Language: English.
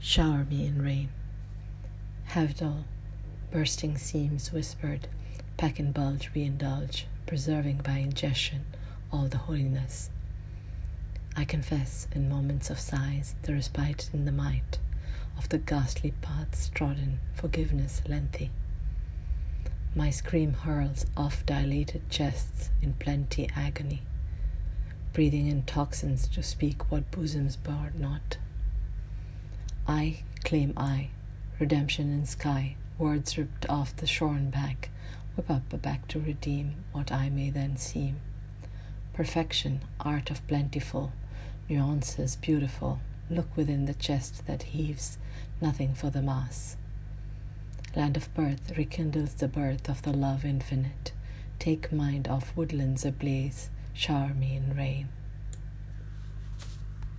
Shower me in rain. Havdol, bursting seams whispered, pack and bulge re-indulge, preserving by ingestion all the holiness. I confess in moments of sighs the respite in the might of the ghastly paths trodden, forgiveness lengthy. My scream hurls off dilated chests in plenty agony, breathing in toxins to speak what bosoms bore not. I claim I, redemption in sky, words ripped off the shorn back, whip up a back to redeem what I may then seem. Perfection, art of plentiful, nuances beautiful, look within the chest that heaves, nothing for the mass. Land of birth rekindles the birth of the love infinite. Take mind of woodlands ablaze, shower me in rain.